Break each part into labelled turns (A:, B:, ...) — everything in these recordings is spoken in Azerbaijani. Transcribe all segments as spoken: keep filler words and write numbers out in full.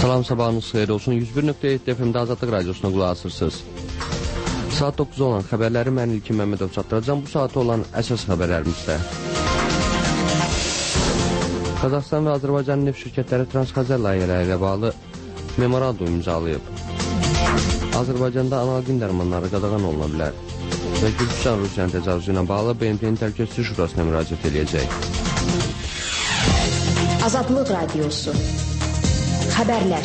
A: Salam, sabahınız xeyir olsun. yüz bir nöqtə yeddi F M-də Azadlıq Radiosuna qulaq asırsınız. Saat dokuz olan xəbərləri mən İlkin Məmmədov çatdıracağım. Bu saata olan əsas xəbərlərimizdə. Qazaxıstan və Azərbaycan neft şirkətləri Transxəzər layihələri ilə bağlı memorandum imzalayıb. Azərbaycanda analgin dərmanları qadağan oluna bilər və Gürcistan Rusiyanın təcavüzü ilə bağlı B M T-nin Təhlükəsizlik Şurasına müraciət edəcək.
B: Azadlıq Radiosu Xəbərlər.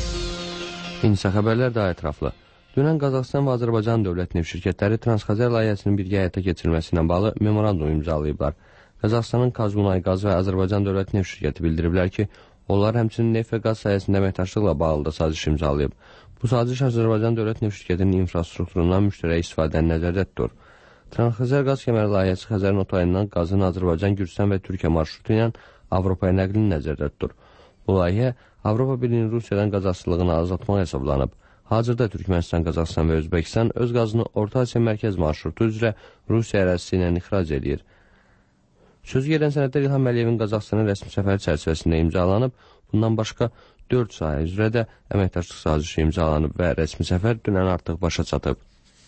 A: İnsə xəbərlər daha ətraflı. Dünən Qazaxıstan və Azərbaycan dövlət neft şirkətləri Transxəzər layihəsinin birgə həyata keçirilməsi ilə bağlı memorandum imzalayıblar. Qazaxıstanın Kazmunay Qaz və Azərbaycan dövlət neft şirkəti bildiriblər ki, onlar həmçinin neft və qaz sahəsində əməkdaşlıqla bağlı da saziş imzalayıb. Bu saziş Azərbaycan dövlət neft şirkətinin infrastrukturundan müştərək istifadəni nəzərdə tutur. Transxəzər qaz kəməri layihəsi Xəzərin otayından qazın Azərbaycan, Gürcistan və Türkiyə marşrutu ilə Avropaya nəqlini nəzərdə tutur. Bu layihə Avropa Birliyinin Rusiyadan qaz asılılığını azaltmaq hesablanıb. Hazırda Türkmənistan, Qazaxıstan və Özbəkistan öz qazını Orta Asiya mərkəz marşrutu üzrə Rusiya ərazisi ilə ixrac edir. Sözü gedən sənədlər İlham Əliyevin Qazaxıstanın rəsmi səfəri çərçivəsində imzalanıb. Bundan başqa dörd sahə üzrə də əməkdaşlıq sazişi imzalanıb və rəsmi səfər dünən artıq başa çatıb.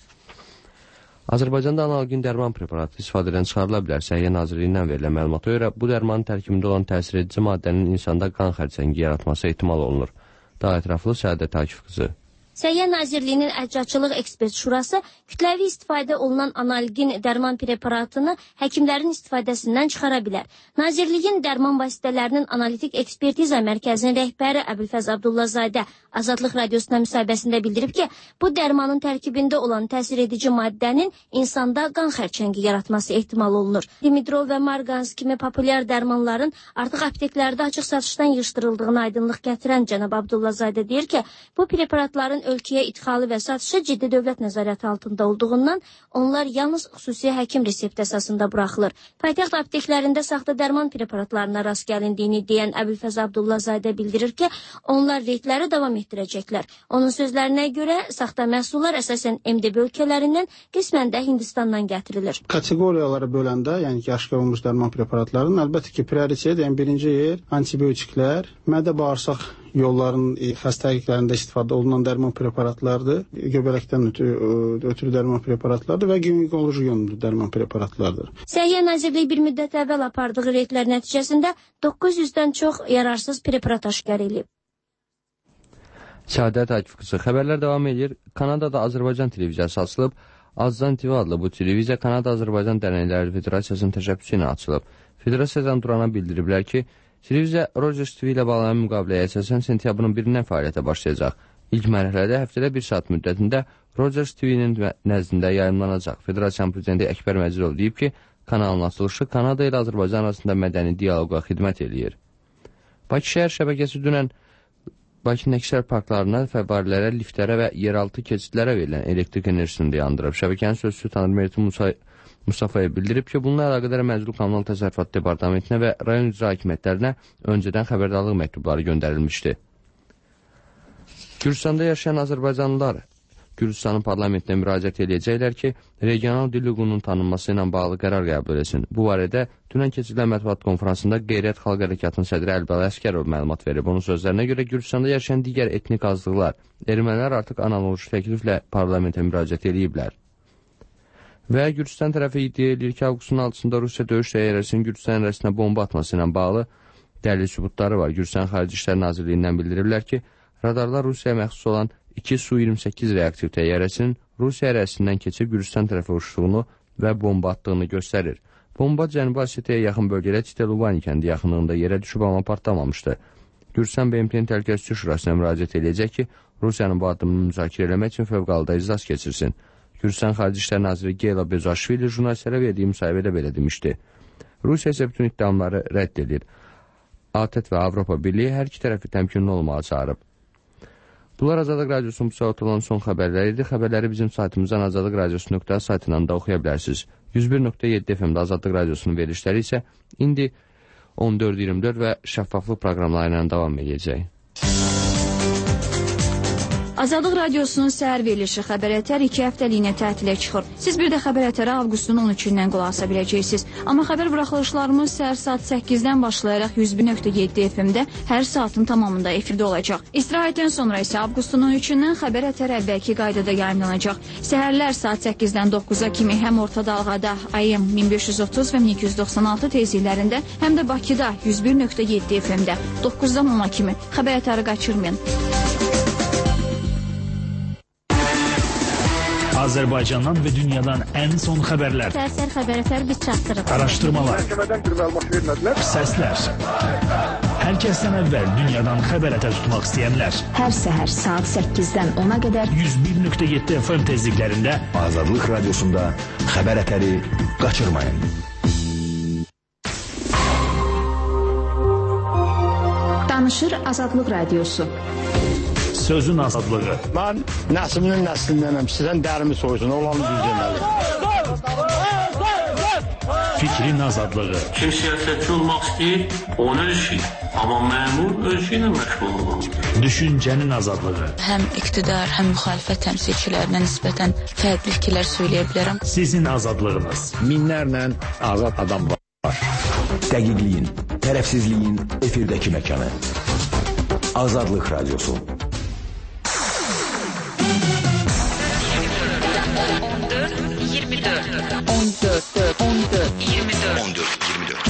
A: Azərbaycanda analgin dərman preparatı istifadədən çıxarıla bilər. Səhiyyə Nazirliyindən verilən məlumata görə bu dərmanın tərkibində olan təsir edici maddənin insanda qan xərçəngi yaratması ehtimal olunur. Daha ətraflı Səadət Akif qızı.
C: Səhiyyə Nazirliyinin Əhcatçılıq Ekspert Şurası kütləvi istifadə olunan analgin dərman preparatını həkimlərin istifadəsindən çıxara bilər. Nazirliyin dərman vasitələrinin analitik ekspertiza mərkəzinin rəhbəri Əbülfəz Abdullazadə Azadlıq Radiosuna müsahibəsində bildirib ki, bu dərmanın tərkibində olan təsir edici maddənin insanda qan xərçəngi yaratması ehtimal olunur. Dimidrol və Margans kimi populyar dərmanların artıq apteklərdə açıq satışdan yığışdırıldığına aydınlıq gətirən cənab Abdullazadə deyir ki, bu preparatların ölkəyə idxalı və satışı ciddi dövlət nəzarəti altında olduğundan onlar yalnız xüsusi həkim resept əsasında buraxılır. Paytaxt apteklərində saxta dərman preparatlarına rast gəlindiyini deyən Əbülfəz Abdullazadə bildirir ki, onlar reydləri davam etdirəcəklər. Onun sözlərinə görə saxta məhsullar əsasən M D B ölkələrindən, qismən də Hindistandan gətirilir.
D: Kateqoriyalara böləndə, yəni yaşqa olmuş dərman preparatlarının əlbəttə ki, prioritet, yəni birinci yer antibiotiklər, mədə-bağırsaq yolların xəstəliklərində istifadə olunan dərman preparatlardır. Göbələkdən ötürü, ötürü dərman preparatlardır və ginekoloji yönlü dərman preparatlardır.
C: Səhiyyə Nazirliyi bir müddət əvvəl apardığı reydlər nəticəsində doqquz yüzdən çox yararsız preparat aşkar edilib.
A: Səadət Akif qızı. Xəbərlər davam edir. Kanadada Azərbaycan televiziyası açılıb. Azdan T V adlı bu televiziya Kanada Azərbaycan Dərnəkləri Federasiyasının təşəbbüsü ilə açılıb. Federasiyadan durana bildiriblər ki, televiziya Rogers T V ilə bağlanan müqaviləyə əsasən sentyabrın birindən fəaliyyətə başlayacaq. İlk mərhələdə həftədə bir saat müddətində Rogers T V-nin nəzdində yayımlanacaq. Federasiyanın prezidenti Əkbər Məcidov deyib ki, kanalın açılışı Kanada ilə Azərbaycan arasında mədəni dialoqa xidmət eləyir. Bakı şəhər şəbəkəsi dünən Bakının əksər parklarına, fəvvarilərə, liftlərə və yeraltı keçidlərə verilən elektrik enerjisini dayandırıb. Şəbəkənin sözçüsü Tanrı Merti Musa Mustafa'ya bildirib ki, bununla əlaqədar Məzlu Kommunal Təsərrüfat Departamentinə və rayon icra hakimiyyətlərinə öncədən xəbərdarlıq məktubları göndərilmişdi. Gürcistanda yaşayan Azərbaycanlılar Gürcistanın parlamentinə müraciət edəcəklər ki, regional dil hüququnun tanınması ilə bağlı qərar qəbul etsin. Bu barədə dünən keçirilən mətbuat konferansında Qeyriyyət Xalq Hərəkatının sədri Əlbəli Əskərov məlumat verib. Onun sözlərinə görə Gürcistanda yaşayan digər etnik azlıqlar, ermənilər artıq analoji təkliflə parlamentə müraciət ediblər. Və Gürcistan tərəfi iddia edir ki, avqustun altısında Rusiya döyüş təyyarəsinin Gürcistan ərazisinə bomba atması ilə bağlı dəlil sübutları var. Gürcistan Xarici İşlər Nazirliyindən bildiriblər ki, radarlar Rusiyaya məxsus olan iki Su iyirmi səkkiz reaktiv təyyarəsinin Rusiya ərazisindən keçib Gürcistan tərəfə uçduğunu və bomba attığını göstərir. Bomba Cənubi Osetiyaya yaxın bölgədə Çitəluvani kəndi yaxınlığında yerə düşüb, amma partlamamışdı. Gürcistan B M T-nin Təhlükəsizlik Şurasına müraciət edəcək ki, Rusiyanın bu addımını müzakirə eləmək üçün fövqəladə iclas keçirsin. Gürcistan Xarici İşlər Naziri Geyla Bezaşvili jurnalistlərə verdiyi müsahibədə belə demişdi. Rusiya isə bütün iddiamları rədd edir. A T Ə T və Avropa Birliyi hər iki tərəfi təmkinli olmağa çağırıb. Bunlar Azadlıq Radiosunun bu saat olan son xəbərləri idi. Xəbərləri bizim saytımızdan azadlıq radiosu nöqtə saytından da oxuya bilərsiniz. yüz bir nöqtə yeddi F M-də Azadlıq Radiosunun verilişləri isə indi on dörd iyirmi dörd və şəffaflıq proqramları ilə davam edəcək.
E: Azadlıq Radiosunun səhər verilişi Xəbər Ətər iki həftəliyinə tətilə çıxır. Siz bir də Xəbər Ətərə avqustun on üçündən qulaq asa biləcəksiniz. Amma xəbər buraxılışlarımız səhər saat səkkizdən başlayaraq yüz bir nöqtə yeddi F M-də hər saatın tamamında efirdə olacaq. İstirahətdən sonra isə avqustun on üçündən Xəbər Ətər əvvəlki qaydada yayımlanacaq. Səhərlər saat səkkizdən doqquza kimi həm orta dalğada A M min beş yüz otuz və min iki yüz doxsan altı tezliklərində, həm də Bakıda yüz bir nöqtə yeddi F M-də doqquzdan ona kimi Xəbər Ətəri qaçırmayın.
F: Azərbaycandan və dünyadan ən son xəbərlər,
C: Səhər Xəbər Ətər biz çatdırırıq.
F: araşdırmalar, səslər. Hər kəsdən əvvəl dünyadan xəbər ətər tutmaq istəyənlər
B: Hər səhər saat səkkizdən ona qədər
F: yüz bir nöqtə yeddi F M tezliklərində
G: Azadlıq Radiosunda Xəbər Ətəri qaçırmayın.
B: danışır Azadlıq Radiosu.
F: sözün azadlığı.
H: Mən nəslinin nəslindənəm. Sizdən dərimi soysun, olanı düz deməli.
F: Fikrin azadlığı.
I: Kim siyasətçi olmaq istəyir, onu ölçür. Amma məmur ölçü ilə məşğul olmalıdır.
F: Düşüncənin azadlığı.
J: Həm iqtidar, həm müxalifət təmsilçilərinə nisbətən fərqli fikirlər söyləyə bilərəm.
F: Sizin azadlığınız.
G: Minlərlə azad adam var. Dəqiqliyin, tərəfsizliyin efirdəki məkanı. Azadlıq Radiosu.
J: on dörd, on dörd, iyirmi dörd.
G: on dörd iyirmi dörd.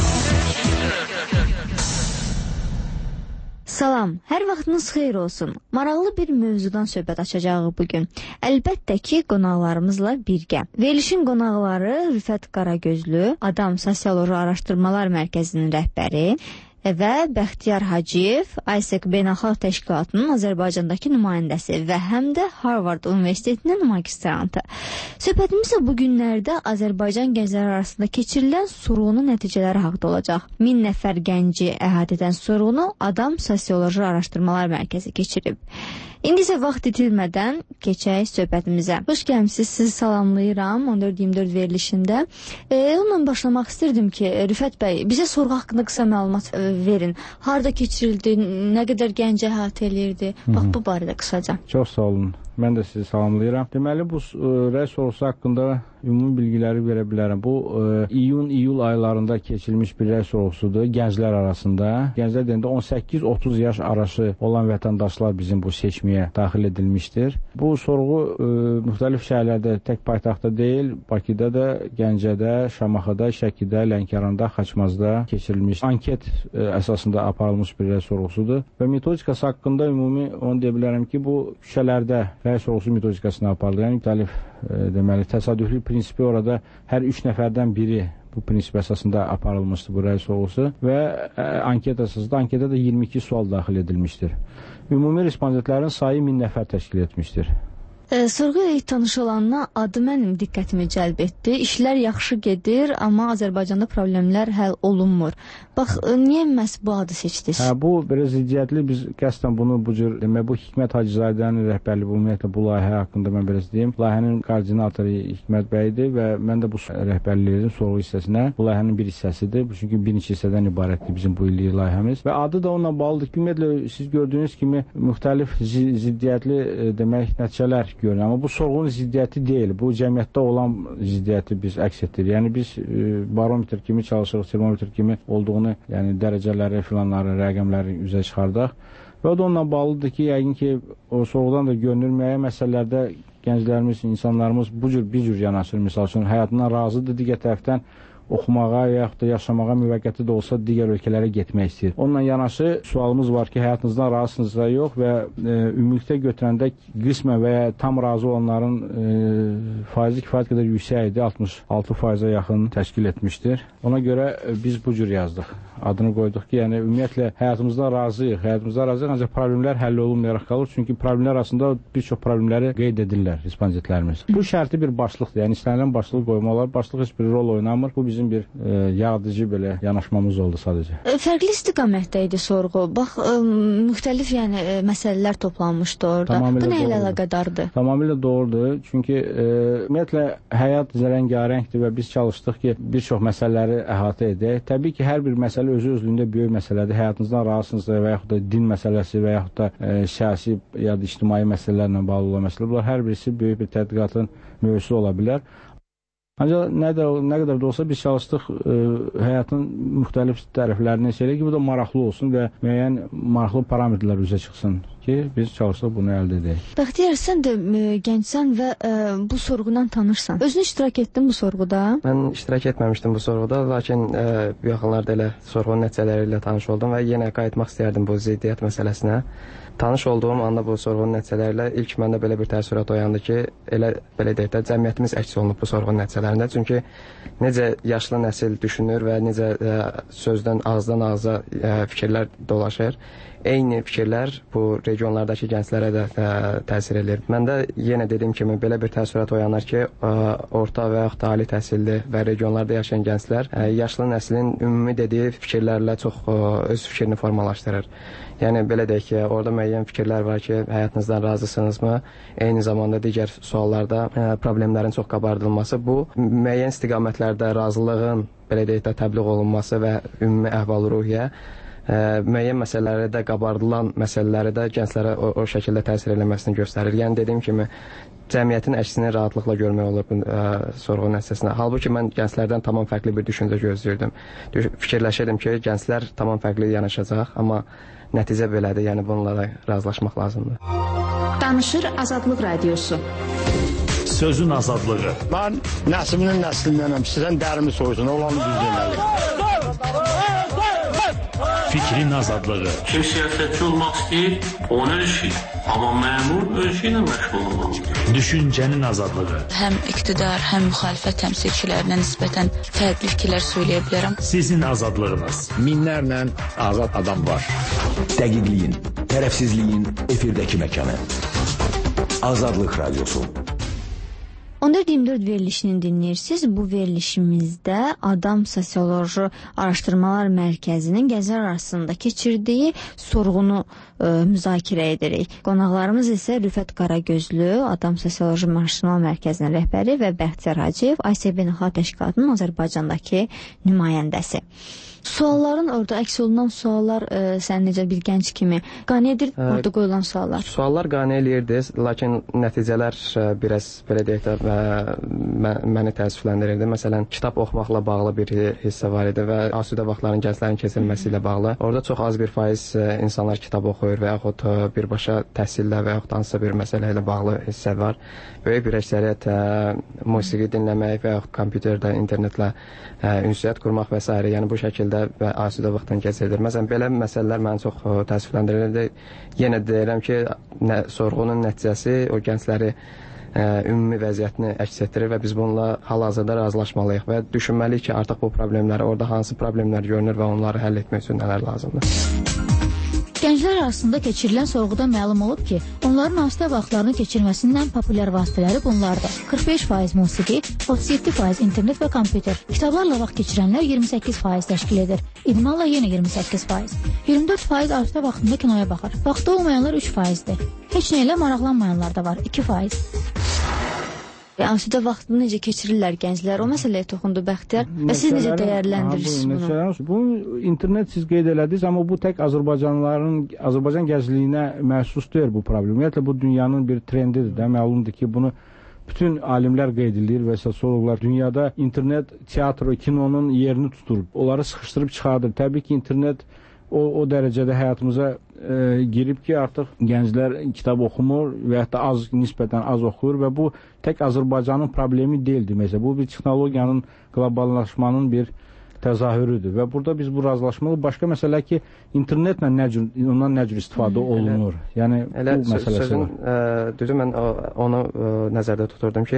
K: Salam, hər vaxtınız xeyir olsun. Maraqlı bir mövzudan söhbət açacağıq bugün. Əlbəttə ki, qonaqlarımızla birgə. Verilişin qonaqları Rüfət Qaragözlü, Adam Sosioloji Araşdırmalar Mərkəzinin rəhbəri və Bəxtiyar Hacıyev, I S E C Beynəlxalq Təşkilatının Azərbaycandakı nümayəndəsi və həm də Harvard Universitetinin magistrantı. Söhbətimiz bu günlərdə Azərbaycan gəncləri arasında keçirilən sorğunun nəticələri haqqında olacaq. Min nəfər gənci əhatə edən sorğunu Adam Sosioloji Araşdırmalar Mərkəzi keçirib. İndi isə vaxt itilmədən keçək söhbətimizə. Xoş gəlmisiniz, sizi salamlayıram on dörd iyirmi dörd verilişində. E, onunla başlamaq istirdim ki, Rüfət bəy, bizə sorğu haqqında qısa məlumat e, verin. Harda keçirildi, nə qədər gənci əhatə eləyirdi? Bax, bu barədə qısaca.
L: Çox sağ olun. Mən də sizi salamlayıram. Deməli, bu e, rəy sorğusu haqqında ümumi bilgiləri verə bilərəm. Bu e, iyun-iyul aylarında keçirilmiş bir rəy sorğusudur gənclər arasında. Gənclər deyəndə on səkkiz otuz yaş arası olan vətəndaşlar bizim bu seçməyə daxil edilmişdir. Bu sorğu e, müxtəlif şəhərlərdə, tək paytaxtda deyil, Bakıda da, Gəncədə, Şamaxıda, Şəkidə, Lənkəranda, Xaçmazda keçirilmiş anket e, əsasında aparılmış bir rəy sorğusudur. Və metodikası haqqında ümumi onu deyə bilərəm ki, bu küçələrdə rəy sorğusu metodikasına aparılır. Yəni müxtəlif e, deməli təsadüflü prinsipi orada hər üç nəfərdən biri bu prinsip əsasında aparılmışdır bu rəy sorğusu və ə, anket əsasında anketə də iyirmi iki sual daxil edilmişdir. Ümumi respondentlərin sayı min nəfər təşkil etmişdir.
K: E, sorğu ilə tanış olanla adı mənim diqqətimi cəlb etdi. İşlər yaxşı gedir, amma Azərbaycanda problemlər həll olunmur. Bax, e, niyə məhz bu adı seçdiniz?
L: Hə, bu biraz ziddiyyətli. Biz qəsdən bunu bu cür, demək, bu Hikmət Hacızadənin rəhbərliyi, bu ümumiyyətlə bu layihə haqqında mən biraz deyim. Layihənin koordinatoru Hikmət bəydir və mən də bu rəhbərliyin sorğu hissəsinə, bu layihənin bir hissəsidir. Çünki bir neçə hissədən ibarətdir bizim bu illik layihəmiz. Və adı da onunla bağlıdır ki, ümumiyyətlə siz gördüyünüz kimi müxtəlif ziddiyyətli, demək, nəticələr görünür. Amma bu sorğunun ziddiyyəti deyil. Bu cəmiyyətdə olan ziddiyyəti biz əks etdirir. Yəni biz e, barometr kimi çalışırıq, termometr kimi olduğunu, yəni dərəcələri, filanları, rəqəmləri üzə çıxardaq. Və o da onunla bağlıdır ki, yəqin ki, o sorğudan da görünür müəyyən məsələlərdə gənclərimiz, insanlarımız bu cür bir cür yanaşır. Misal üçün, həyatından razıdır, digər tərəfdən oxumağa yaxud da yaşamağa müvəqqəti də olsa digər ölkələrə getmək istəyir. Onunla yanaşı sualımız var ki, həyatınızdan razısınızsa yox və e, ümumilikdə götürəndə qismən və ya tam razı olanların e, faizi kifayət qədər yüksək idi, altmış altı faizə yaxın təşkil etmişdir. Ona görə e, biz bu cür yazdıq. Adını qoyduq ki, yəni ümumiyyətlə həyatımızdan razıyıq, həyatımızdan razıyıq, ancaq problemlər həll olunmayaraq qalır. Çünki problemlər arasında bir çox problemləri qeyd edirlər respondentlərimiz. Bu şərti bir başlıqdır, yəni istənilən başlığı qoymaq olar. Başlıq heç bir rol oynamır. Bu bizim bizim bir e, yaradıcı belə yanaşmamız oldu sadəcə.
K: E, fərqli istiqamətdə idi sorğu. Bax, e, müxtəlif yəni e, məsələlər toplanmışdı orada.
L: Tamamilə
K: Bu nə ilə
L: doğrudur.
K: əlaqədardır?
L: Tamamilə doğrudur. Çünki e, ümumiyyətlə həyat rəngarəngdir və biz çalışdıq ki, bir çox məsələləri əhatə edək. Təbii ki, hər bir məsələ özü özlüyündə böyük məsələdir. Həyatınızdan razısınızsa və yaxud da din məsələsi və yaxud da e, siyasi ya da ictimai məsələlərlə bağlı olan məsələ. Bunlar hər birisi böyük bir tədqiqatın mövzusu ola bilər. Ancaq nə, də, nə qədər də olsa biz çalışdıq e, həyatın müxtəlif tərəflərini elə ki, bu da maraqlı olsun və müəyyən maraqlı parametrlər üzə çıxsın ki, biz çalışdıq bunu əldə edək.
K: Bəxtiyar, sən də e, gəncsən və e, bu sorğundan tanırsan. Özün iştirak etdin bu sorğuda?
M: Mən iştirak etməmişdim bu sorğuda, lakin e, bu yaxınlarda elə sorğunun nəticələri ilə tanış oldum və yenə qayıtmaq istəyərdim bu ziddiyyət məsələsinə. Tanış olduğum anda bu sorğunun nəticələrlə ilk məndə belə bir təəssürat oyandı ki, elə belə deyək də cəmiyyətimiz əks olunub bu sorğunun nəticələrində. Çünki necə yaşlı nəsil düşünür və necə ə, sözdən ağızdan ağıza ə, fikirlər dolaşır, eyni fikirlər bu regionlardakı gənclərə də ə, təsir edir. Məndə yenə dediyim kimi belə bir təəssürat oyanır ki, ə, orta və yaxud da ali təhsilli və regionlarda yaşayan gənclər ə, yaşlı nəslin ümumi dediyi fikirlərlə çox ə, öz fikrini formalaşdırır. Yəni belə deyək ki, orada müəyyən fikirlər var ki, həyatınızdan razısınızmı? Eyni zamanda digər suallarda ə, problemlərin çox qabardılması, bu müəyyən istiqamətlərdə razılığın belə deyək də təbliğ olunması və ümumi əhval-ruhiyyə ə, müəyyən məsələləri də qabardılan məsələləri də gənclərə o, o şəkildə təsir eləməsini göstərir. Yəni dediyim kimi cəmiyyətin əksini rahatlıqla görmək olur bu ə, sorğu nəticəsində. Halbuki mən gənclərdən tamam fərqli bir düşüncə gözləyirdim. Fikirləşirdim ki, gənclər tamam fərqli yanaşacaq, amma nəticə belədir, yəni bununla da razılaşmaq lazımdır.
B: Danışır Azadlıq Radiosu.
F: Sözün azadlığı.
H: Mən nəslinin nəslindənəm, sizdən dərimi soyusun, olanı düz deməli.
F: Fikrin azadlığı.
I: Kim siyasətçi olmaq istəyir, onun işi. Amma məmur öz işi ilə məşğul olmaq.
F: Düşüncənin azadlığı.
J: Həm iqtidar, həm müxalifət təmsilçilərinə nisbətən fərqli fikirlər söyləyə bilərəm.
F: Sizin azadlığınız.
G: Minlərlə azad adam var. Dəqiqliyin, tərəfsizliyin efirdəki məkanı. Azadlıq Radiosu.
K: on dörd iyirmi dörd verilişini dinləyirsiniz. Bu verilişimizdə Adam Sosioloji Araşdırmalar Mərkəzinin gənclər arasında keçirdiyi sorğunu e, müzakirə edirik. Qonaqlarımız isə Rüfət Qaragözlü, Adam Sosioloji Araşdırmalar Mərkəzinin rəhbəri və Bəxtiyar Hacıyev, A S Beynəlxalq Təşkilatının Azərbaycandakı nümayəndəsi. Sualların orada əks olunan suallar e, sən necə bir gənc kimi qane edir ə, orada qoyulan suallar?
M: Suallar qane eləyirdi, lakin nəticələr ə, biraz belə deyək də ə, mə, məni təəssüfləndirirdi. Məsələn, kitab oxumaqla bağlı bir hissə var idi və asudə vaxtların gənclərin keçirilməsi ilə bağlı. Orada çox az bir faiz ə, insanlar kitab oxuyur və yaxud ə, birbaşa təhsillə və yaxud hansısa bir məsələ ilə bağlı hissə var. Böyük bir əksəriyyət ə, musiqi dinləmək və yaxud kompüterdə, internetlə ə, ünsiyyət qurmaq və s. Yəni bu şəkildə və asudə vaxtını keçirilir. Məsələn, belə məsələlər məni çox ə, təəssüfləndirirdi. Yenə deyirəm ki, nə, sorğunun nəticəsi o gəncləri ə, ümumi vəziyyətini əks etdirir və biz bununla hal-hazırda razılaşmalıyıq və düşünməliyik ki, artıq bu problemləri, orada hansı problemlər görünür və onları həll etmək üçün nələr lazımdır.
N: Gənclər arasında keçirilən sorğuda məlum olub ki, onların asudə vaxtlarını keçirməsindən populyar vasitələri bunlardır. qırx beş faiz musiqi, otuz yeddi faiz internet və kompüter. Kitablarla vaxt keçirənlər iyirmi səkkiz faiz təşkil edir. İdmanla yenə iyirmi səkkiz faiz. iyirmi dörd faiz asudə vaxtında kinoya baxır. Vaxtı olmayanlar üç faizdir. Heç nə ilə maraqlanmayanlar da var, iki faiz.
K: Asudə vaxtını necə keçirirlər gənclər? O məsələyə toxundu Bəxtiyar. Və siz necə dəyərləndirirsiniz bunu?
L: Bu internet siz qeyd elədiniz, amma bu tək Azərbaycanlıların, Azərbaycan gəncliyinə məxsus deyil bu problem. Ümumiyyətlə bu dünyanın bir trendidir də, məlumdur ki, bunu bütün alimlər qeyd edir və sosioloqlar. Dünyada internet, teatr, kinonun yerini tutur. Onları sıxışdırıb çıxardır. Təbii ki, internet o, o dərəcədə həyatımıza e, girib ki, artıq gənclər kitab oxumur və hətta az, nisbətən az oxuyur və bu tək Azərbaycanın problemi deyildir. Məsələn, bu bir texnologiyanın, qloballaşmanın bir təzahürüdür və burada biz bu razılaşmalıyıq. Başqa məsələ ki, internetlə nə cür, ondan nə cür istifadə olunur. Yəni,
M: elə,
L: bu məsələsi
M: sözün,
L: var.
M: Ə, düzü, mən onu ə, nəzərdə tuturdum ki,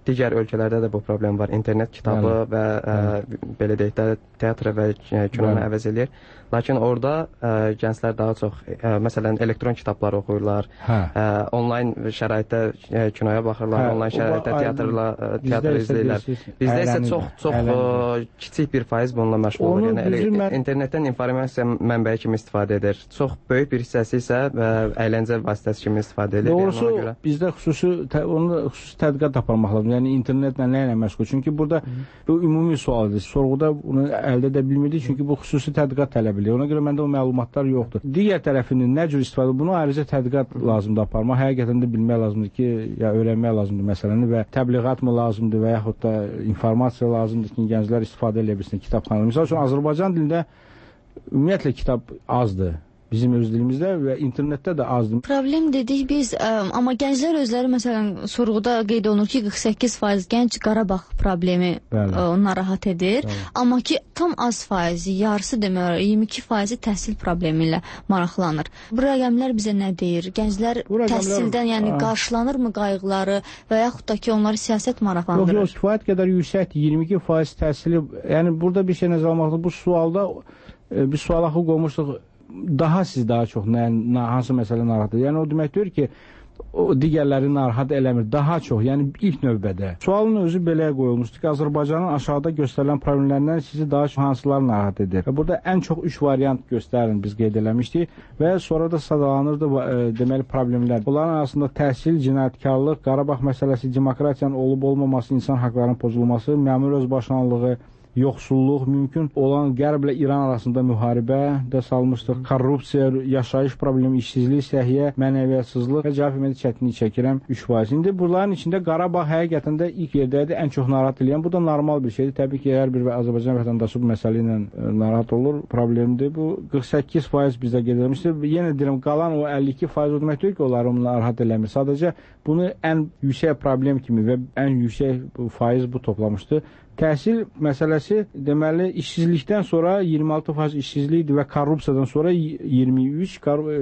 M: digər ölkələrdə də bu problem var. İnternet kitabı Bəli. və ə, belə deyək də teatr və kinonu əvəz eləyir. Lakin orada ə, gənclər daha çox ə, məsələn elektron kitablar oxuyurlar. Hə. Ə, onlayn şəraitdə ə, kinoya baxırlar, hə, onlayn şəraitdə teatrla ə, teatr izləyirlər. Bizdə isə çox çox ə, kiçik bir faiz bununla məşğul olur. Yəni ele, mən... internetdən informasiya mənbəyi kimi istifadə edir. Çox böyük bir hissəsi isə ə, əyləncə vasitəsi kimi istifadə edir.
L: Doğrusu
M: yəni görə...
L: bizdə xüsusi tə, onu xüsusi tədqiqat aparmaq lazım. Yəni internetlə nə ilə məşğul? Çünki burada Hı. bu ümumi sualdır. Sorğuda bunu əldə edə bilmirdik çünki bu xüsusi tədqiqat tələb edir. Ona görə məndə o məlumatlar yoxdur. Digər tərəfinin nə cür istifadə, bunu ayrıca tədqiqat lazımdır aparmaq. Həqiqətən də bilmək lazımdır ki, ya öyrənmək lazımdır məsələni və təbliğat mı lazımdır və yaxud da informasiya lazımdır ki, gənclər istifadə edə bilsin kitabxanada. Məsəl üçün Azərbaycan dilində ümumiyyətlə kitab azdır. Bizim öz dilimizdə və internetdə də azdır.
K: Problem dedik biz, ə, amma gənclər özləri məsələn sorğuda qeyd olunur ki, qırx səkkiz faiz gənc Qarabağ problemi ə, narahat edir. Bəli. Amma ki, tam az faizi, yarısı demək, iyirmi iki faizi təhsil problemi ilə maraqlanır. Bu rəqəmlər bizə nə deyir? Gənclər rəqəmlər, təhsildən yəni qarşılanırmı qayğıları və yaxud da ki, onları siyasət maraqlandırır?
L: Yox, yox, kifayət qədər yüksəkdir. iyirmi iki faiz təhsili, yəni burada bir şey nəzərə almaqdır. Bu sualda e, bir sual axı qoymuşduq. Daha siz daha çox nə, nə, hansı məsələ narahat edir? Yəni o demək deyir ki, o digərləri narahat eləmir, daha çox, yəni ilk növbədə. Sualın özü belə qoyulmuşdur ki, Azərbaycanın aşağıda göstərilən problemlərdən sizi daha çox hansılar narahat edir? Və burada ən çox üç variant göstərin biz qeyd eləmişdik və sonra da sadalanırdı e, deməli problemlər. Bunların arasında təhsil, cinayətkarlıq, Qarabağ məsələsi, demokratiyanın olub-olmaması, insan haqlarının pozulması, məmur özbaşınalığı, yoxsulluq, mümkün olan Qərblə İran arasında müharibə də salmışdıq, korrupsiya, yaşayış problemi, işsizlik, səhiyyə, mənəviyyatsızlıq və cavab vermədə çətinlik çəkirəm üç faiz. İndi bunların içində Qarabağ həqiqətən də ilk yerdədir, ən çox narahat edən. Bu da normal bir şeydir. Təbii ki, hər bir Azərbaycan vətəndaşı bu məsələ ilə narahat olur, problemdir. Bu qırx səkkiz faiz bizdə qeyd edilmişdir. Yenə deyirəm, qalan o əlli iki faiz o demək deyil ki, onları narahat eləmir. Sadəcə bunu ən yüksək problem kimi və ən yüksək faiz bu toplamışdır. Təhsil məsələsi deməli işsizlikdən sonra iyirmi altı faiz işsizlikdir və korrupsiyadan sonra iyirmi üç,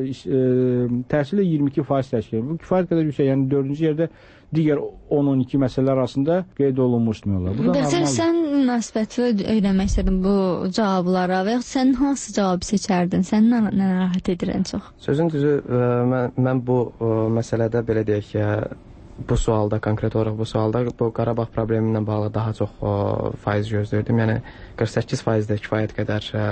L: təhsilə iyirmi iki faiz təşkil edir. Bu kifayət qədər yüksək, yəni dördüncü yerdə digər on on iki məsələlər arasında qeyd olunmuş demək olar.
K: Bəs sən münasibəti öyrənmək istədin bu cavablara və yaxud sən hansı cavabı seçərdin? Sən nə narahat edir ən çox?
M: Sözün düzü, mən, mən bu məsələdə belə deyək ki, bu sualda, konkret olaraq bu sualda bu Qarabağ problemi ilə bağlı daha çox o, faiz gözləyirdim. Yəni qırx səkkiz faiz də kifayət qədər ə,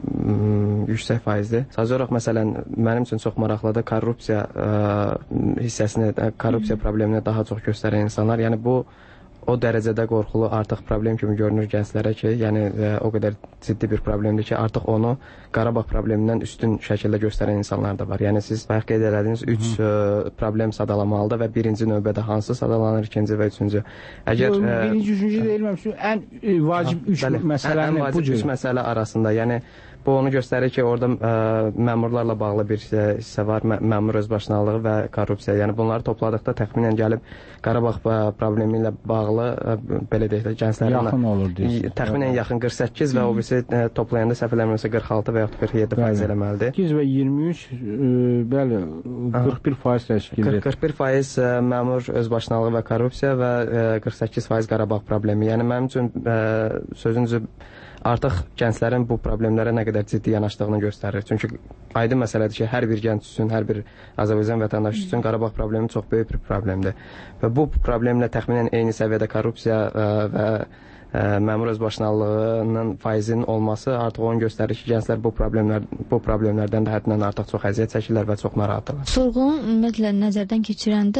M: yüksək faizdir. Sadəcə olaraq məsələn mənim üçün çox maraqlıdır korrupsiya ə, hissəsini, korrupsiya problemini daha çox göstərən insanlar. Yəni bu o dərəcədə qorxulu artıq problem kimi görünür gənclərə ki, yəni ə, o qədər ciddi bir problemdir ki, artıq onu Qarabağ problemindən üstün şəkildə göstərən insanlar da var. Yəni siz bayaq qeyd elədiniz üç problem sadalamalıdır və birinci növbədə hansı sadalanır, ikinci və üçüncü. Əgər
L: Yo, birinci, üçüncü deyilməm, ən e, vacib üç məsələnin
M: bu cür. Ən vacib üç məsələ arasında, yəni bu onu göstərir ki, orada ə, məmurlarla bağlı bir hissə var, mə məmur özbaşınalığı və korrupsiya. Yəni bunları topladıqda təxminən gəlib Qarabağ problemi ilə bağlı ə, belə deyək də gənclərin
L: yaxın olur deyirsən.
M: Təxminən yaxın qırx səkkiz və o birisi ə, toplayanda səhv eləmirəmsə qırx altı və yaxud qırx yeddi faiz eləməlidir.
L: qırx və iyirmi üç ə, bəli qırx bir faiz təşkil edir.
M: qırx bir faiz ə, məmur özbaşınalığı və korrupsiya və ə, qırx səkkiz faiz Qarabağ problemi. Yəni mənim üçün ə, sözünüzü artıq gənclərin bu problemlərə nə qədər ciddi yanaşdığını göstərir. Çünki aydın məsələdir ki, hər bir gənc üçün, hər bir Azərbaycan vətəndaşı üçün Qarabağ problemi çox böyük bir problemdir. Və bu problemlə təxminən eyni səviyyədə korrupsiya ə, və ə, məmur özbaşınalığının faizinin olması artıq onu göstərir ki, gənclər bu problemlər bu problemlərdən də həddindən artıq çox əziyyət çəkirlər və çox narahatdırlar.
K: Sorğunu ümumiyyətlə nəzərdən keçirəndə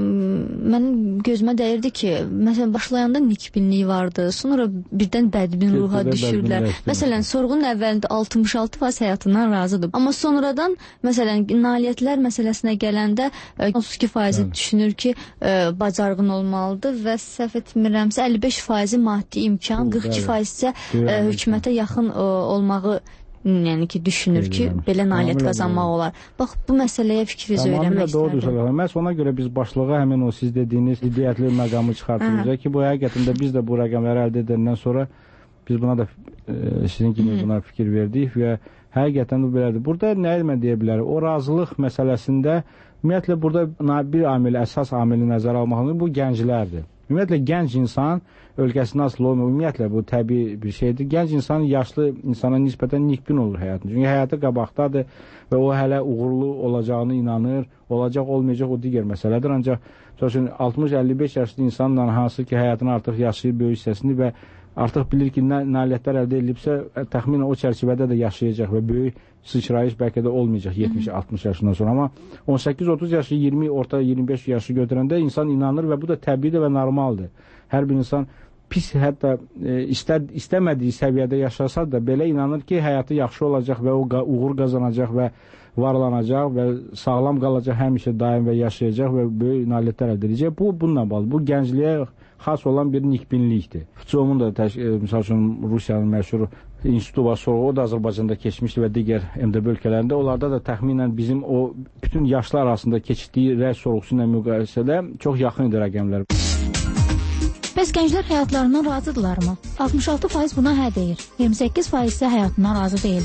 K: mənim gözümə dəyirdi ki, məsələn başlayanda nikbinlik vardı, sonra birdən bədbin ruha düşürlər. Məsələn sorğunun əvvəlində altmış altı faiz həyatından razıdır. Amma sonradan məsələn nailiyyətlər məsələsinə gələndə otuz iki faizi düşünür ki, ə, bacarığın olmalıdır və səhv etmirəmsə əlli beş faizi maddi imkan, qırx iki faiz isə ə, hökumətə yaxın ə, olmağı yəni ki düşünür ki, belə nailiyyət qazanmaq olar. Bax bu məsələyə fikrinizi öyrənmək istərdim.
L: Məhz ona görə biz başlığa həmin o siz dediyiniz iddiyyətli məqamı çıxartmışıq ki, bu həqiqətən də biz də bu rəqəmləri əldə edəndən sonra biz buna da e, sizin kimi buna fikir verdik və həqiqətən bu belədir. Burada nə demə deyə bilərik? O razılıq məsələsində ümumiyyətlə burada bir amil, əsas amili nəzərə almaq lazımdır. Bu gənclərdir. Ümumiyyətlə, gənc insan ölkəsində asılı olmuyor. Ümumiyyətlə, bu təbii bir şeydir. Gənc insan yaşlı insana nisbətən nikbin olur həyatında. Çünki həyatı qabaqdadır və o hələ uğurlu olacağını inanır. Olacaq, olmayacaq o digər məsələdir. Ancaq altmış əlli beş yaşlı insanla hansı ki, həyatını artıq yaşayır böyük hissəsini və artıq bilir ki, nə nailiyyətlər əldə edilibsə, təxminən o çərçivədə də yaşayacaq və böyük sıçrayış bəlkə də olmayacaq yetmiş altmış yaşından sonra. Amma on səkkiz otuz yaşı, iyirmi, orta iyirmi beş yaşı götürəndə insan inanır və bu da təbiidir və normaldır. Hər bir insan pis, hətta e, istər, istəmədiyi səviyyədə yaşasa da belə inanır ki, həyatı yaxşı olacaq və o uğur qazanacaq və varlanacaq və sağlam qalacaq, həmişə daim və yaşayacaq və böyük nailiyyətlər əldə edəcək. Bu, bununla bağlı. Bu gəncliyə xas olan bir nikbinlikdir. Çoğumun da, e, misal üçün, Rusiyanın məşhur institutu var, sonra o da Azərbaycanda keçmişdi və digər M D B ölkələrində. Onlarda da təxminən bizim o bütün yaşlar arasında keçdiyi rəy sorğusu ilə müqayisədə çox yaxın idi rəqəmlər.
N: Bəs gənclər həyatlarından razıdırlarmı? altmış altı faiz buna hə deyir, iyirmi səkkiz faiz isə həyatından razı deyil.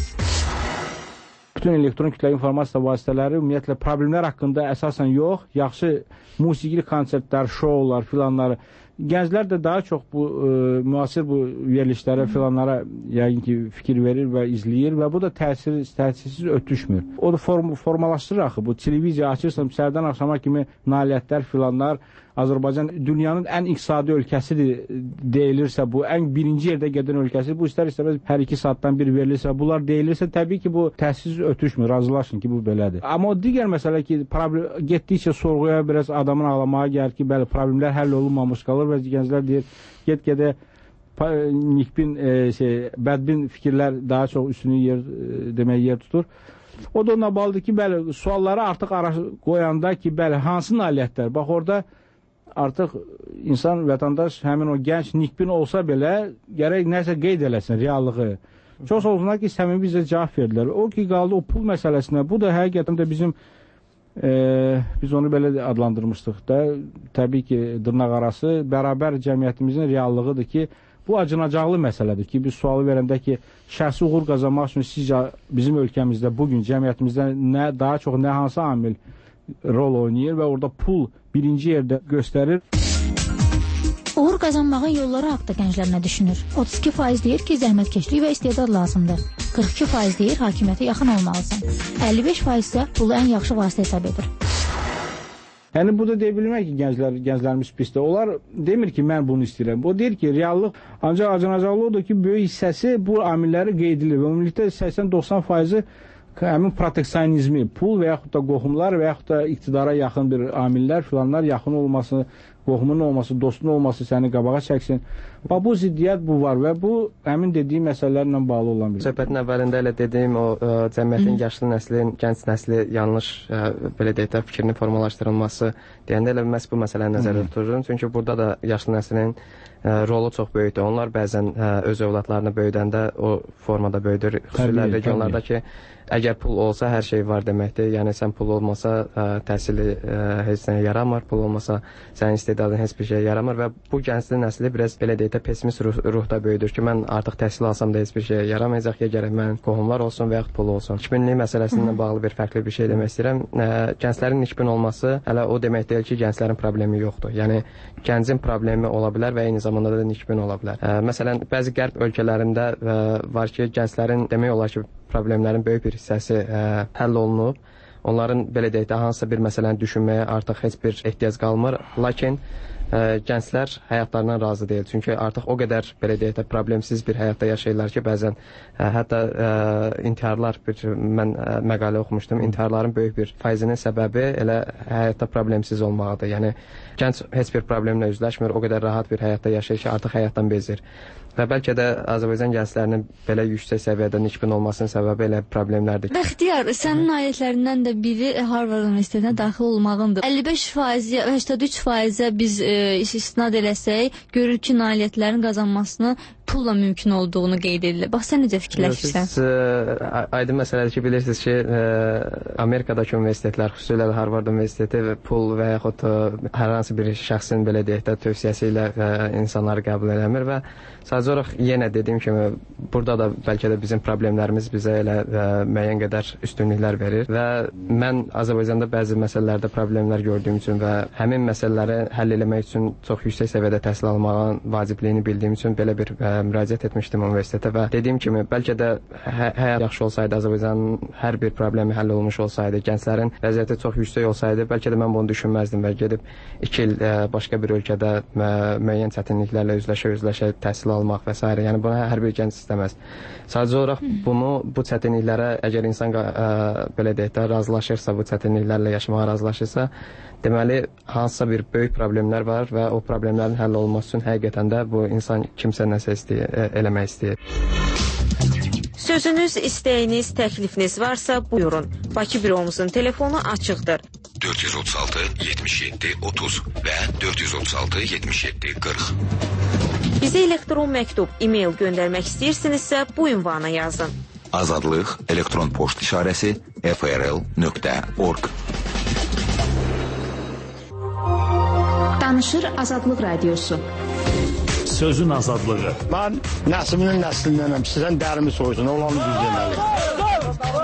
L: Bütün elektron kütləvi informasiya vasitələri ümumiyyətlə problemlər haqqında əsasən yox, yaxşı musiqili konsertlər, şoular, filanları. Gənclər də daha çox bu e, müasir bu verilişlərə, filanlara yəqin ki, fikir verir və izləyir və bu da təsir, təsirsiz ötüşmür. O da form, formalaşdırır axı. Bu televiziya açırsam, səhərdən axşama kimi nailiyyətlər, filanlar. Azərbaycan dünyanın ən iqtisadi ölkəsidir deyilirsə, bu ən birinci yerdə gedən ölkəsi, bu istər-istəməz hər iki saatdan bir verilirsə, bunlar deyilirsə, təbii ki, bu təsirsiz ötüşmür, razılaşın ki, bu belədir. Amma o digər məsələ ki, problem, getdikcə sorğuya biraz adamın ağlamağa gəlir ki, bəli, problemlər həll olunmamış qalır və gənclər deyir, get-gedə nikbin, e, şey, bədbin fikirlər daha çox üstünü yer, e, demək, yer tutur. O da onunla bağlıdır ki, bəli, sualları artıq qoyanda ki, bəli, hansı nailiyyətlər? Bax, orada artıq insan, vətəndaş, həmin o gənc nikbin olsa belə, gərək nəsə qeyd eləsin, reallığı. Çox olsunlar ki, səmimi bizə cavab verdilər. O ki, qaldı o pul məsələsinə, bu da həqiqətən də bizim, e, biz onu belə adlandırmışdıq da, təbii ki, dırnaq arası, bərabər cəmiyyətimizin reallığıdır ki, bu acınacaqlı məsələdir ki, biz sualı verəndə ki, şəxsi uğur qazanmaq üçün sizcə bizim ölkəmizdə, bugün cəmiyyətimizdə nə, daha çox nə hansı amil rol oynayır və orada pul birinci yerdə göstərir.
N: Uğur qazanmağın yolları haqda gənclər nə düşünür? otuz iki faiz deyir ki, zəhmətkeşlik və istedad lazımdır. qırx iki faiz deyir, hakimiyyətə yaxın olmalısan. əlli beş faiz isə pulu ən yaxşı vasitə hesab edir.
L: Yəni, bu da deyə bilmək ki, gənclər, gənclərimiz pisdir. Onlar demir ki, mən bunu istəyirəm. O deyir ki, reallıq ancaq acınacaqlı odur ki, böyük hissəsi bu amilləri qeyd edilir. Və ümumilikdə səksən doxsan faizi həmin proteksionizmi, pul və yaxud da qohumlar və yaxud da iqtidara yaxın bir amillər, filanlar yaxın olması, qohumun olması, dostun olması səni qabağa çəksin. Bax, bu ziddiyyət bu var və bu həmin dediyim məsələlərlə bağlı olan bir.
M: Söhbətin əvvəlində elə dediyim o ə, cəmiyyətin yaşlı nəslin, gənc nəsli yanlış ə, belə deyək də fikrinin formalaşdırılması deyəndə elə məhz bu məsələni nəzərdə tuturum. Çünki burada da yaşlı nəslin ə, rolu çox böyükdür. Onlar bəzən ə, öz övladlarını böyüdəndə o formada böyüdür. Xüsusilə regionlarda ki, əgər pul olsa hər şey var deməkdir. Yəni sən pul olmasa ə, təhsili ə, heç nəyə yaramır, pul olmasa sənin istedadın heç bir şey yaramır və bu gəncli nəsli biraz belə deyək də pessimist ruh, ruhda böyüdür ki, mən artıq təhsil alsam da heç bir şey yaramayacaq, ya gərək mən qohumlar olsun və yaxud pul olsun. Nikbinlik məsələsindən bağlı bir fərqli bir şey demək istəyirəm. Ə, gənclərin nikbin olması hələ o demək deyil ki, gənclərin problemi yoxdur. Yəni gəncin problemi ola bilər və eyni zamanda da nikbin ola bilər. Ə, məsələn, bəzi qərb ölkələrində ə, var ki, gənclərin demək olar ki, problemlərin böyük bir hissəsi ə, həll olunub. Onların belə deyək də hansısa bir məsələni düşünməyə artıq heç bir ehtiyac qalmır. Lakin ə, gənclər həyatlarından razı deyil. Çünki artıq o qədər belə deyək də problemsiz bir həyatda yaşayırlar ki, bəzən ə, hətta ə, intiharlar, bir mən ə, məqalə oxumuşdum. İntiharların böyük bir faizinin səbəbi elə həyatda problemsiz olmağıdır. Yəni gənc heç bir problemlə üzləşmir, o qədər rahat bir həyatda yaşayır ki, artıq həyatdan bezir. Və bəlkə də Azərbaycan gənclərinin belə yüksək səviyyədə nikbin olmasının səbəbi elə problemlərdir.
E: Bəxtiyar, sənin nailiyyətlərindən də biri Harvard Universitetinə daxil olmağındır. əlli beş faizə, səksən üç faizə biz e, istisnad eləsək, görür ki, nailiyyətlərin qazanmasını
K: pulla mümkün olduğunu qeyd edilir. Bax, sən necə fikirləşirsən?
M: Siz ə, aydın məsələdir ki, bilirsiniz ki, ə, Amerikadakı universitetlər, xüsusilə Harvard Universiteti pul və yaxud ə, hər hansı bir şəxsin belə deyək də tövsiyəsi ilə ə, insanları qəbul eləmir və sadəcə olaraq yenə dediyim kimi burada da bəlkə də bizim problemlərimiz bizə elə ə, müəyyən qədər üstünlüklər verir və mən Azərbaycanda bəzi məsələlərdə problemlər gördüyüm üçün və həmin məsələləri həll etmək üçün çox yüksək səviyyədə təhsil almağın vacibliyini bildiyim üçün belə bir ə, müraciət etmişdim universitetə və dediyim kimi bəlkə də hə həyat yaxşı olsaydı, Azərbaycanın hər bir problemi həll olmuş olsaydı, gənclərin vəziyyəti çox yüksək olsaydı, bəlkə də mən bunu düşünməzdim və gedib iki il ə, başqa bir ölkədə ə, müəyyən çətinliklərlə üzləşə-üzləşə təhsil almaq və s. Yəni bunu hər bir gənc istəməz. Sadəcə olaraq bunu bu çətinliklərə əgər insan ə, belə deyək də razılaşırsa, bu çətinliklərlə yaşamağa razılaşırsa, deməli hansısa bir böyük problemlər var və o problemlərin həll olunması üçün həqiqətən də bu insan kimsə nəsə istəyir, eləmək istəyir.
O: Sözünüz, istəyiniz, təklifiniz varsa buyurun. Bakı büromuzun telefonu açıqdır.
P: dörd yüz otuz altı yetmiş yeddi otuz və dörd yüz otuz altı yetmiş yeddi qırx.
O: Bizə elektron məktub, e-mail göndərmək istəyirsinizsə bu ünvana yazın.
P: Azadlıq elektron poçt işarəsi f r l nöqtə org.
B: Danışır Azadlıq Radiosu.
F: Sözün azadlığı.
H: Mən nəslinin nəslindənəm. Sizdən dərimi soysun, olanı düz deməli.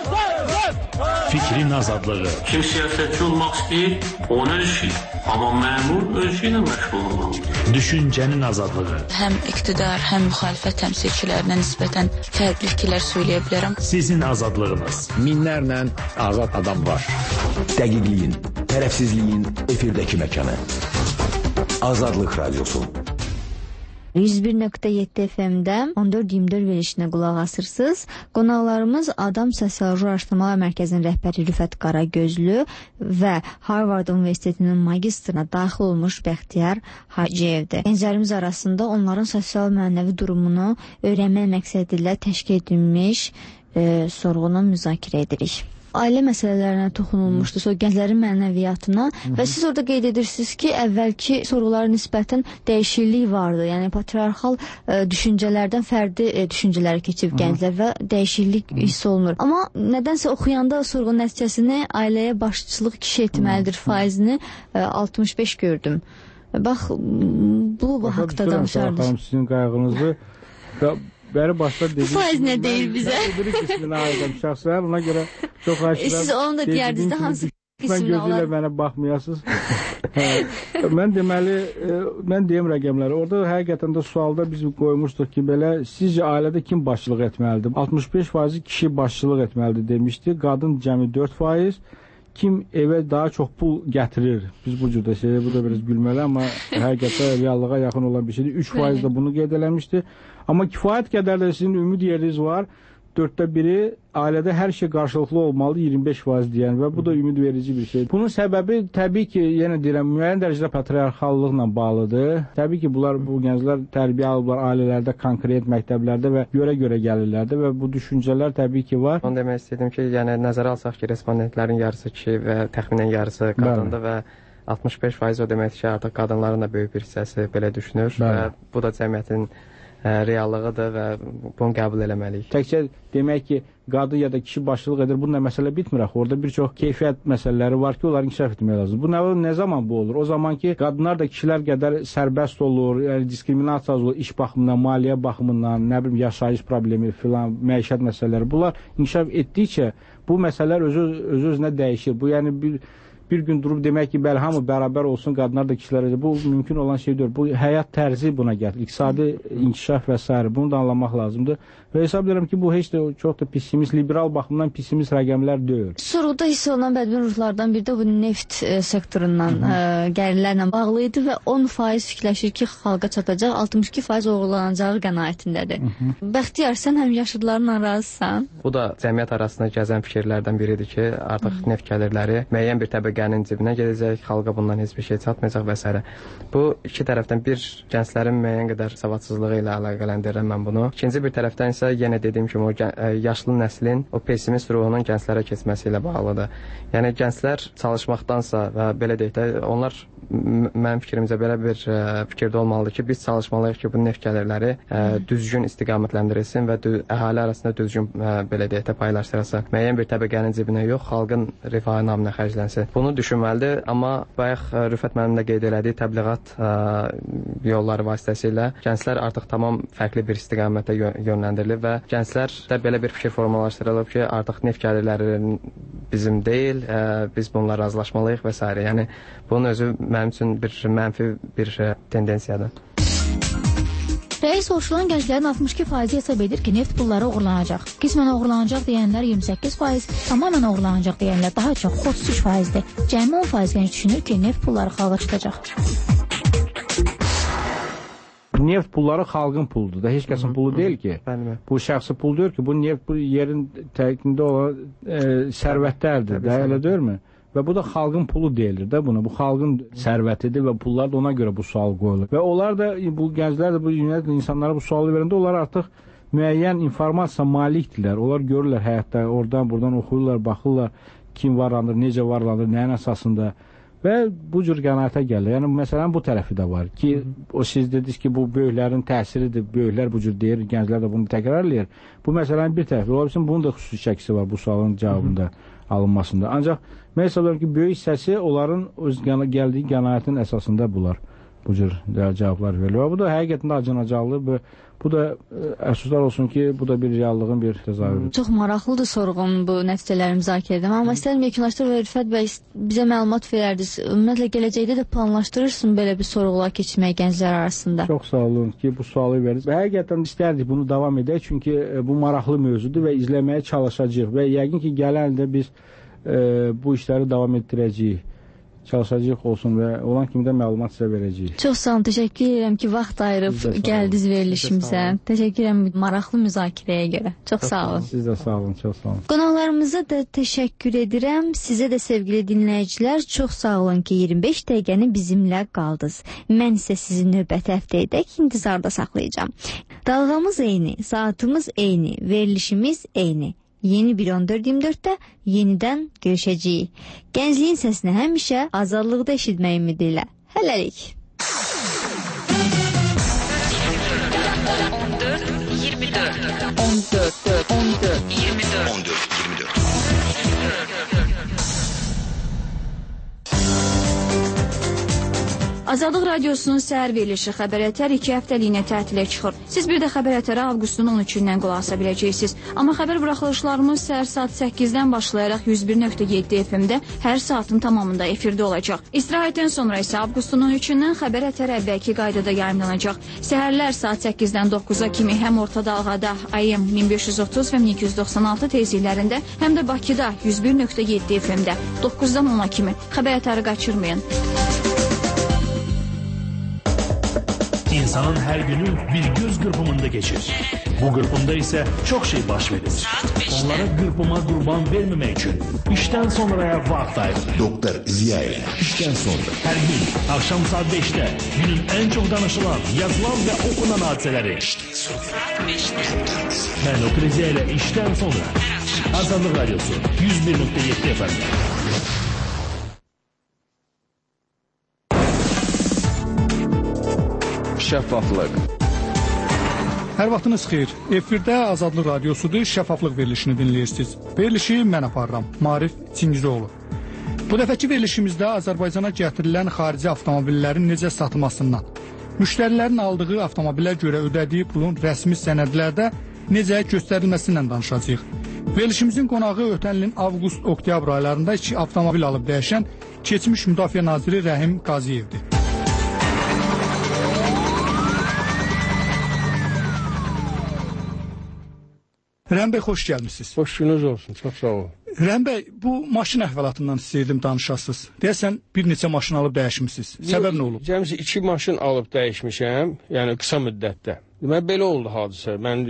F: Fikrin azadlığı.
I: Kim siyasətçi olmaq istəyir, onun işi. Amma məmur öz işi ilə məşğul olmalıdır.
F: Düşüncənin azadlığı.
J: Həm iqtidar, həm müxalifət təmsilçilərinə nisbətən fərqli fikirlər söyləyə bilərəm.
F: Sizin azadlığınız.
G: Minlərlə azad adam var. Dəqiqliyin, tərəfsizliyin efirdəki məkanı. Azadlıq Radiosu.
K: yüz bir nöqtə yeddi F M-də on dörd iyirmi dörd verilişinə qulaq asırsınız. Qonaqlarımız Adam Sosioloji Araşdırmalar Mərkəzinin rəhbəri Rüfət Qaragözlü və Harvard Universitetinin magistrına daxil olmuş Bəxtiyar Hacıyevdir. Gənclərimiz arasında onların sosial mənəvi durumunu öyrənmək məqsədi ilə təşkil edilmiş e, sorğunu müzakirə edirik. Ailə məsələlərinə toxunulmuşdu, sonra gənclərin mənəviyyatına və siz orada qeyd edirsiniz ki, əvvəlki sorğulara nisbətən dəyişiklik vardı. Yəni patriarxal e, düşüncələrdən fərdi e, düşüncələrə keçib gənclər və dəyişiklik hiss olunur. Amma nədənsə oxuyanda sorğu nəticəsini ailəyə başçılıq kişi etməlidir faizini e, altmış beş gördüm. Bax, bu, bu haqda danışardınız.
L: Sizin qayğınızı və bəri başda dedim.
K: Bu faiz nə deyil bizə?
L: Mən öbürü qismini ayırdım şəxsən, ona görə çox aşırı.
K: Siz onu da deyərdiniz də hansı qismini olar?
L: Gözüyle mənə baxmayasınız. Mən deməli, mən deyim rəqəmləri. Orada həqiqətən də sualda biz qoymuşduq ki, belə sizcə ailədə kim başçılıq etməlidir? altmış beş faizi kişi başçılıq etməlidir demişdi. Qadın cəmi dörd faiz. Kim evə daha çox pul gətirir? Biz bu cürdə şey, bu da biraz gülməli, amma həqiqətən reallığa yaxın olan bir şeydir. üç faiz də bunu qeyd eləmişdi. Amma kifayət qədər də sizin ümid yeriniz var. Dörddə biri ailədə hər şey qarşılıqlı olmalı, iyirmi beş faiz deyən və bu da ümid verici bir şey. Bunun səbəbi təbii ki, yenə deyirəm, müəyyən dərəcədə patriarxallıqla bağlıdır. Təbii ki, bunlar bu gənclər tərbiyə alıblar ailələrdə, konkret məktəblərdə və görə-görə gəlirlərdə və bu düşüncələr təbii ki var.
M: Onu demək istədim ki, yəni nəzərə alsaq ki, respondentlərin yarısı kişi və təxminən yarısı qadındır və altmış beş faiz o deməkdir ki, artıq qadınların da böyük bir hissəsi belə düşünür
L: Bəli.
M: və bu da cəmiyyətin ə, reallığıdır və bunu qəbul eləməliyik.
L: Təkcə demək ki, qadın ya da kişi başçılıq edir, bununla məsələ bitmir axı. Orada bir çox keyfiyyət məsələləri var ki, onları inkişaf etmək lazımdır. Bu nə, nə zaman bu olur? O zaman ki, qadınlar da kişilər qədər sərbəst olur, yəni diskriminasiya olur, iş baxımından, maliyyə baxımından, nə bilim, yaşayış problemi filan, məişət məsələləri. Bunlar inkişaf etdikcə bu məsələlər öz-özünə dəyişir. Bu yəni bir bir gün durub demək ki, bəli, hamı bərabər olsun, qadınlar da kişilər də. Bu mümkün olan şey deyil. Bu həyat tərzi buna gəlir. İqtisadi inkişaf və s. Bunu da anlamaq lazımdır. Və hesab edirəm ki, bu heç də çox da pessimist, liberal baxımdan pessimist rəqəmlər deyil.
K: Sorğuda hiss olunan bədbin ruhlardan biri də bu neft e, sektorundan e, gəlirlərlə bağlı idi və on faiz fikirləşir ki, xalqa çatacaq, altmış iki faiz oğurlanacağı qənaətindədir. Bəxtiyar, sən həm yaşıdlarla razısan?
M: Bu da cəmiyyət arasında gəzən fikirlərdən biridir ki, artıq neft gəlirləri müəyyən bir təbəqə təbəqənin cibinə gedəcək, xalqa bundan heç bir şey çatmayacaq və s. Bu iki tərəfdən bir gənclərin müəyyən qədər savadsızlığı ilə əlaqələndirirəm mən bunu. İkinci bir tərəfdən isə yenə dediyim kimi o yaşlı nəslin o pessimist ruhunun gənclərə keçməsi ilə bağlıdır. Yəni gənclər çalışmaqdansa və belə deyək də onlar mənim fikrimcə belə bir ə, fikirdə olmalıdır ki, biz çalışmalıyıq ki, bu neft gəlirləri ə, düzgün istiqamətləndirilsin və dü əhali arasında düzgün ə, belə deyək də paylaşdırılsın. Müəyyən bir təbəqənin cibinə yox, xalqın rifahı naminə xərclənsin. Bunu düşünməlidir, amma bayaq ə, Rüfət müəllim də qeyd elədiyi təbliğat ə, yolları vasitəsilə gənclər artıq tamam fərqli bir istiqamətə yönləndirilib və gənclərdə belə bir fikir formalaşdırılıb ki, artıq neft gəlirləri bizim deyil, ə, biz bununla razılaşmalıyıq və s. Yəni bunun özü mənim üçün bir mənfi bir tendensiyadır.
N: Rəis soruşulan gənclərin altmış iki faizi hesab edir ki, neft pulları uğurlanacaq. Qismən uğurlanacaq deyənlər iyirmi səkkiz faiz, tamamən uğurlanacaq deyənlər daha çox otuz üç faizdir. Cəmi on faiz gənc düşünür ki, neft pulları xalqa çıxacaq.
L: Neft pulları xalqın puludur da, heç kəsin pulu deyil ki. Bu şəxsi pul deyir ki, bu neft bu yerin tərkibində olan e, sərvətlərdir, də elə deyilmi? Və bu da xalqın pulu deyilir də buna. Bu xalqın sərvətidir və pullar da ona görə bu sual qoyulur. Və onlar da, bu gənclər də, bu ümumiyyətlə insanlara bu sualı verəndə onlar artıq müəyyən informasiya malikdirlər. Onlar görürlər həyatda, oradan, buradan oxuyurlar, baxırlar, kim varlanır, necə varlanır, nəyin əsasında və bu cür qənaətə gəlir. Yəni, məsələn, bu tərəfi də var ki, o siz dediniz ki, bu böyüklərin təsiridir, böyüklər bu cür deyir, gənclər də bunu təkrarlayır. Bu məsələnin bir tərəfi, ola bilsin, bunun da xüsusi şəkisi var bu sualın cavabında alınmasında. Ancaq mən hesab edirəm ki, böyük hissəsi onların öz gəldiyi qənaətin əsasında bunlar bu cür cavablar verilir. Bu da həqiqətən də acınacaqlı. Bu da əfsuslar olsun ki, bu da bir reallığın bir təzahürüdür.
K: Çox maraqlıdır sorğun bu nəticələri müzakirə edən. Amma istəyirəm yekunlaşdırır və Rüfət bəy bizə məlumat verərdiniz. Ümumiyyətlə gələcəkdə də planlaşdırırsın belə bir sorğular keçirməyə gənclər arasında.
L: Çox sağ olun ki, bu sualı verdiniz. Həqiqətən istərdik bunu davam edək, çünki bu maraqlı mövzudur və izləməyə çalışacağıq və yəqin ki, gələn ildə biz e, bu işləri davam etdirəcəyik. Çalışacaq olsun və olan kimi də məlumat sizə verəcəyik.
K: Çox sağ olun, təşəkkür edirəm ki, vaxt ayırıb gəldiniz verilişimizə. Təşəkkür edirəm maraqlı müzakirəyə görə. Çox sağ olun.
L: Siz də sağ olun, çox sağ olun.
K: Qonaqlarımıza da təşəkkür edirəm. Sizə də sevgili dinləyicilər, çox sağ olun ki, iyirmi beş dəqiqəni bizimlə qaldınız. Mən isə sizi növbəti həftəyədək intizarda saxlayacağam. Dalğamız eyni, saatımız eyni, verilişimiz eyni. Yeni bir on dörd iyirmi dörddə yenidən görüşəcəyik. Gəncliyin səsini həmişə azadlıqda eşitmək ümidi ilə. Hələlik.
O: on dörd iyirmi dörd on dörd on dörd iyirmi dörd
P: on dörd iyirmi dörd
E: Azadlıq Radiosunun səhər verilişi Xəbər Ətər iki həftəliyinə tətilə çıxır. Siz bir də Xəbər Ətərə avqustun on üçündən qulaq asa biləcəksiniz. Amma xəbər buraxılışlarımız səhər saat səkkizdən başlayaraq yüz bir nöqtə yeddi F M-də hər saatın tamamında efirdə olacaq. İstirahətdən sonra isə avqustun on üçündən Xəbər Ətər əvvəlki qaydada yayımlanacaq. Səhərlər saat səkkizdən doqquza kimi həm orta dalğada A M min beş yüz otuz və min iki yüz doxsan altı tezliklərində, həm də Bakıda yüz bir nöqtə yeddi F M-də doqquzdan ona kimi Xəbər Ətəri qaçırmayın.
F: İnsanın her günü bir göz kırpımında geçir. Bu kırpımda ise çok şey baş verir. Onlara kırpıma kurban vermemek için işten sonraya vakit ayırın.
G: Doktor Ziya ile işten sonra.
F: Her gün akşam saat beşte günün en çok danışılan, yazılan ve okunan hadiseleri. Ben Doktor Ziya ile işten sonra. Azadlıq Radyosu yüz bir nöqtə yeddi efendim.
G: Şəffaflıq.
Q: Hər vaxtınız xeyir. Efirdə Azadlıq Radiosudur, şəffaflıq verilişini dinləyirsiniz. Verilişi mən aparıram, Marif Çingizoğlu. Bu dəfəki verilişimizdə Azərbaycana gətirilən xarici avtomobillərin necə satılmasından, müştərilərin aldığı avtomobilə görə ödədiyi pulun rəsmi sənədlərdə necə göstərilməsindən danışacağıq. Verilişimizin qonağı ötən ilin avqust-oktyabr aylarında iki avtomobil alıb dəyişən keçmiş Müdafiə Naziri Rəhim Qaziyevdir. Rəhim bəy, xoş gəlmişsiniz.
H: Xoş gününüz olsun, çox sağ olun.
Q: Rəhim bəy, bu maşın əhvalatından istəyirdim danışasınız. Deyəsən, bir neçə maşın alıb dəyişmişsiniz. Səbəb nə olub?
H: Cəmsi iki maşın alıb dəyişmişəm, yəni qısa müddətdə. Deməli, belə oldu hadisə. Mən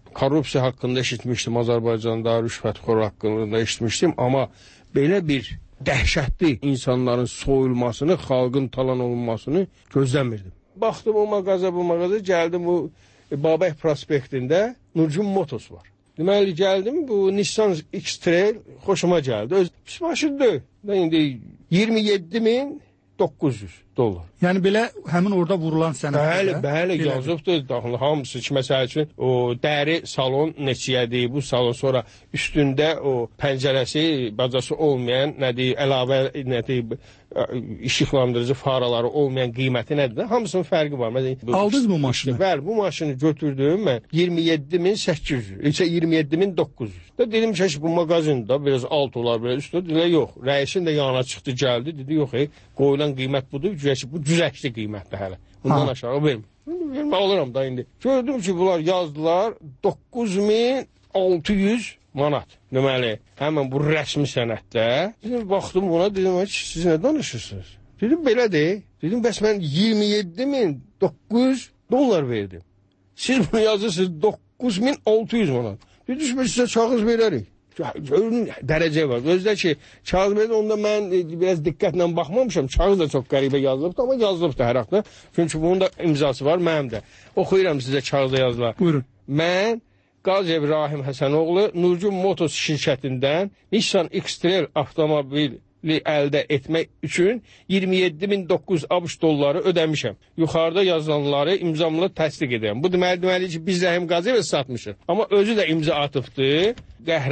H: korrupsiya haqqında eşitmişdim, Azərbaycanda rüşvətxor haqqında eşitmişdim, amma belə bir
R: dəhşətli insanların soyulmasını, xalqın talan olunmasını gözləmirdim. Baxdım o mağaza, bu mağaza, gəldim bu Babək prospektində Nurcun Motos var. Deməli, gəldim, bu Nissan X-Trail xoşuma gəldi. Öz pis maşın deyil. İndi iyirmi yeddi min doqquz yüz dollar.
Q: Yəni belə həmin orada vurulan sənəddə?
R: Bəli, bəli, yazıbdır. Hamısı ki, məsəl üçün o dəri salon neçiyədir, bu salon sonra üstündə o pəncərəsi, bacası olmayan, nədir, əlavə, nədir, işıqlandırıcı faraları olmayan qiyməti nədir? Hamısının fərqi var. Məsələn,
Q: aldınız bu maşını?
R: Bəli, bu maşını götürdüm mən iyirmi yeddi min səkkiz yüz, iyirmi yeddi min doqquz yüz. Da dedim ki, bu mağazində biraz alt olar, biraz üst olar. Dedi, yox, rəisin də yanına çıxdı, gəldi, dedi, yox, ey, qoyulan qiymət budur, bu güzəşli qiymətdir hələ. Bundan aşağı verim. Vermə alıram da indi. Gördüm ki, bunlar yazdılar doqquz min altı yüz manat. Deməli, həmən bu rəsmi sənəddə. Dedim, baxdım buna, dedim, siz nə danışırsınız? Dedim, belədir. Dedim, bəs mən iyirmi yeddi min doqquz yüz dollar verdim. Siz bunu yazırsınız doqquz min altı yüz manat. Dedim, biz sizə çağız verərik. Görün, dərəcə var. Özdə ki, kağız verdi, onda mən biraz diqqətlə baxmamışam. Kağız da çox qəribə yazılıbdır, amma yazılıbdır hər haqda. Çünki bunun da imzası var, mənim də. Oxuyuram sizə kağızda yazılar.
Q: Buyurun.
R: Mən Qaziyev Rahim Həsənoğlu Nurcun Motos şirkətindən Nissan X-Trail avtomobili əldə etmək üçün iyirmi yeddi min doqquz yüz ABŞ dolları ödəmişəm. Yuxarıda yazılanları imzamla təsdiq edirəm. Bu deməli, deməli ki, biz Rəhim Qaziyevə satmışıq. Amma özü də imza atıbdır.